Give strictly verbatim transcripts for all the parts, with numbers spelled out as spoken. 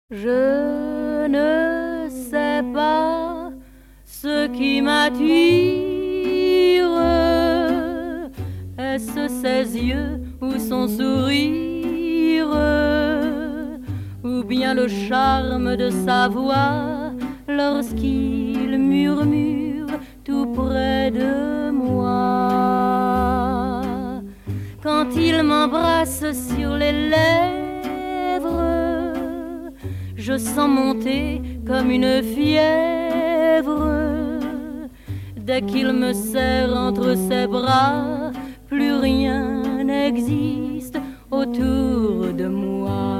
Je ne sais pas ce qui m'attire. Est-ce ses yeux ou son sourire, ou bien le charme de sa voix lorsqu'il murmure tout près de moi? Quand il m'embrasse sur les lèvres, je sens monter comme une fièvre. Dès qu'il me serre entre ses bras, plus rien n'existe autour de moi.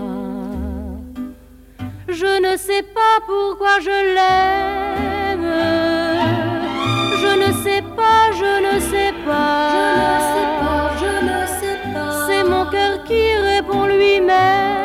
Je ne sais pas pourquoi je l'aime. Je ne sais pas, je ne sais pas. Je ne sais pas, je ne sais pas. C'est mon cœur qui répond lui-même.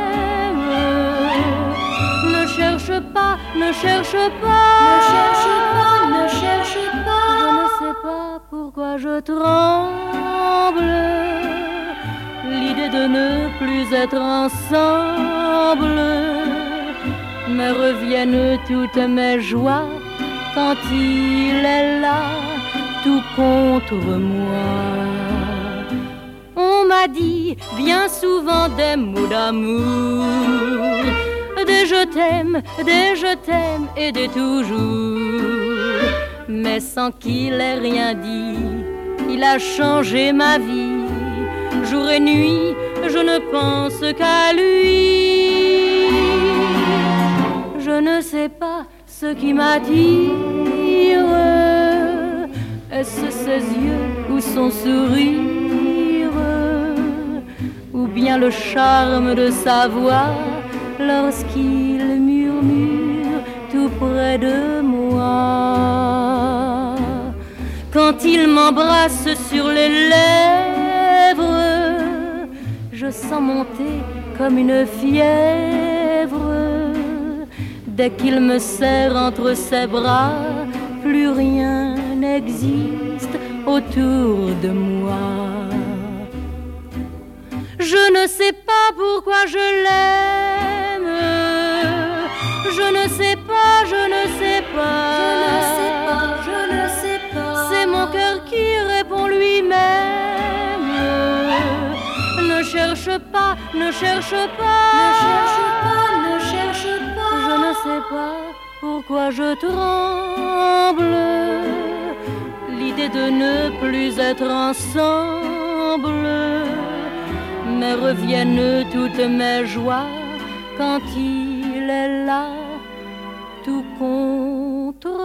Ne cherche pas, ne cherche pas. Ne cherche pas, ne cherche pas. Je ne sais pas pourquoi je tremble. L'idée de ne plus être ensemble, me reviennent toutes mes joies quand il est là, tout contre moi. On m'a dit bien souvent des mots d'amour, des je t'aime, des je t'aime et des toujours. Mais sans qu'il ait rien dit, il a changé ma vie. Jour et nuit, je ne pense qu'à lui. Je ne sais pas ce qui m'attire. Est-ce ses yeux ou son sourire, ou bien le charme de sa voix lorsqu'il murmure tout près de moi? Quand il m'embrasse sur les lèvres, je sens monter comme une fièvre. Dès qu'il me serre entre ses bras, plus rien n'existe autour de moi. Je ne sais pas pourquoi je l'aime. Je ne sais pas, je ne sais pas. Je ne sais pas, je ne sais pas. C'est mon cœur qui répond lui-même. Ne cherche pas, ne cherche pas. Ne cherche pas, ne cherche pas. Je ne sais pas pourquoi je tremble. L'idée de ne plus être ensemble, me reviennent toutes mes joies quand il est là, tout contre